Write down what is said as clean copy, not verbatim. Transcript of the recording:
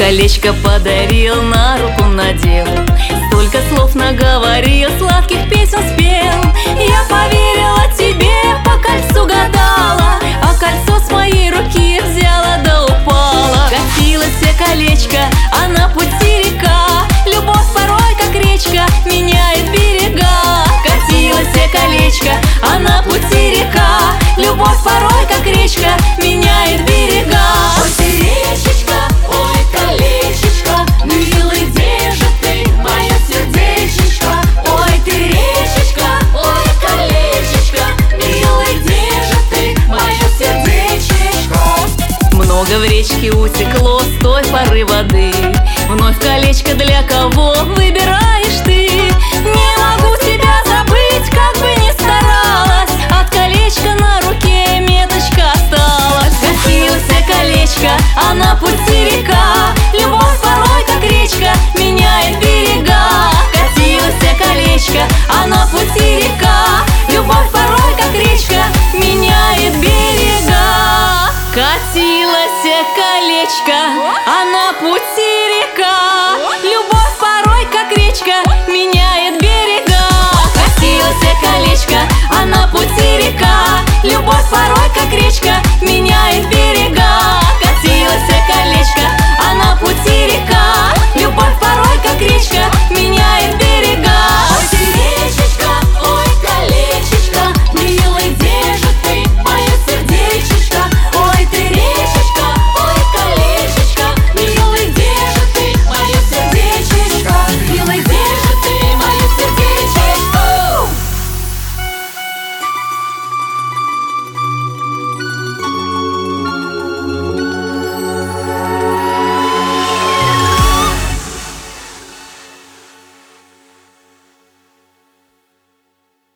колечко подарил, на руку надел, столько слов наговорил, сладких песен спел. Я поверила тебе, по кольцу гадала, а кольцо с моей руки взяла да упала. Катилось колечко, а на пути река, любовь порой как речка меняет берега. Катилось колечко, а на пути река, любовь порой как речка меняет берега. Ой, ты речечка, ой, колечечко, милый, где же ты, мое сердечечко? Ой, ты речечка, ой, колечечко, милый, где же ты, мое сердечечко? Много в речке утекло с той поры воды, вновь колечко для кого выбираешь ты? Не могу тебя забыть, как бы ни старалась, от колечка на руке меточка осталась. Катилось колечко, а на пути река, любовь порой как речка меняет берега. Катилось колечко, а на пути река, любовь порой как речка меняет берега. Катилось колечко, а на пути река, любовь порой как речка меняет берега. Катилось колечко, а на пути река, любовь порой как речка меняет берега.